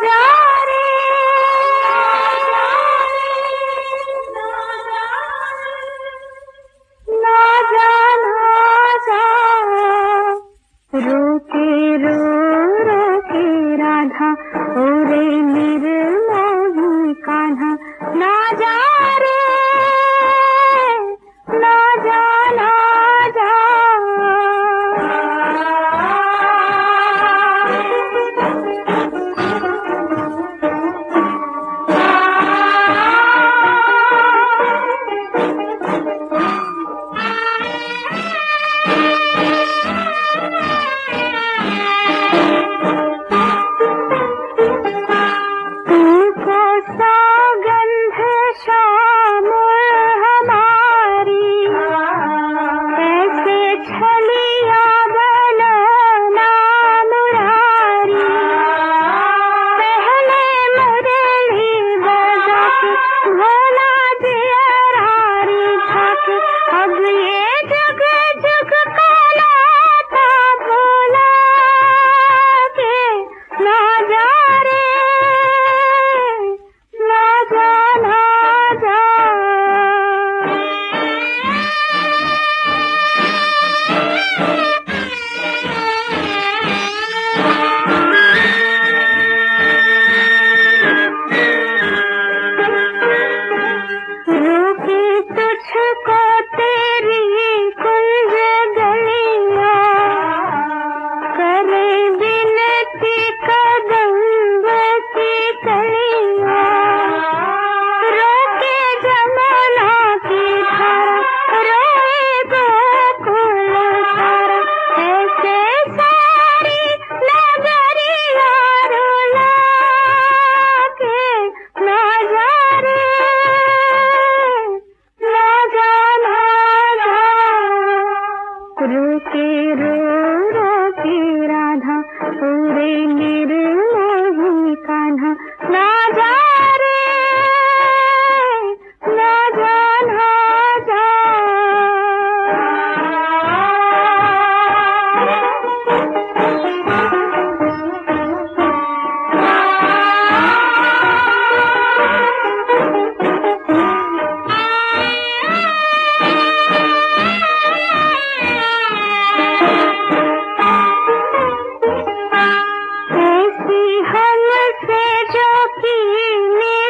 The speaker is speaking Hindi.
जा रे ना जा ना जा, रोके रो रोके राधा ओरे निर्मोही कान्हा, ना जा रे ना जा ना जा। रोके रो रोके राधा पूरे निर्मोही कान्हा, ना जा रे ना जा ना जा। से जो कीने